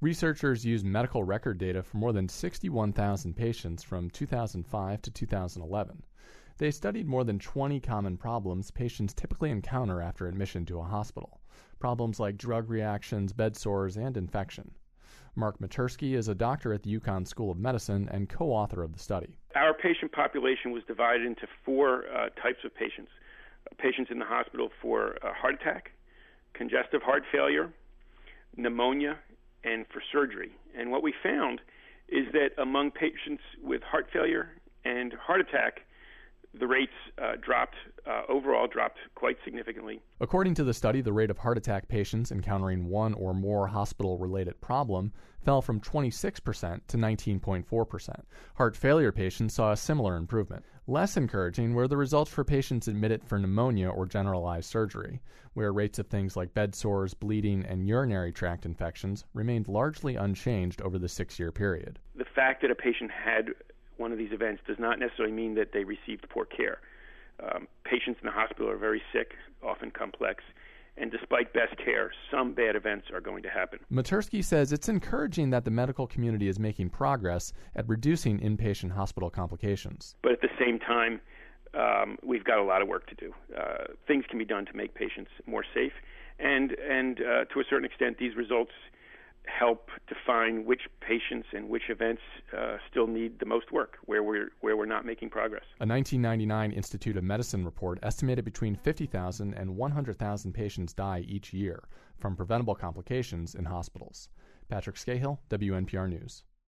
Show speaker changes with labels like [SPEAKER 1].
[SPEAKER 1] Researchers used medical record data for more than 61,000 patients from 2005 to 2011. They studied more than 20 common problems patients typically encounter after admission to a hospital. Problems like drug reactions, bed sores, and infection. Mark Matursky is a doctor at the UConn School of Medicine and co-author of the study.
[SPEAKER 2] Our patient population was divided into four types of patients. Patients in the hospital for heart attack, congestive heart failure, pneumonia, and for surgery. And what we found is that among patients with heart failure and heart attack, the rates overall dropped quite significantly.
[SPEAKER 1] According to the study, the rate of heart attack patients encountering one or more hospital-related problem fell from 26% to 19.4%. Heart failure patients saw a similar improvement. Less encouraging were the results for patients admitted for pneumonia or generalized surgery, where rates of things like bed sores, bleeding, and urinary tract infections remained largely unchanged over the 6-year period.
[SPEAKER 2] The fact that a patient had one of these events does not necessarily mean that they received poor care. Patients in the hospital are very sick, often complex, and despite best care, some bad events are going to happen.
[SPEAKER 1] Matursky says it's encouraging that the medical community is making progress at reducing inpatient hospital complications.
[SPEAKER 2] But at the same time, we've got a lot of work to do. Things can be done to make patients more safe, and to a certain extent, these results help define which patients and which events still need the most work, where we're not making progress.
[SPEAKER 1] A 1999 Institute of Medicine report estimated between 50,000 and 100,000 patients die each year from preventable complications in hospitals. Patrick Scahill, WNPR News.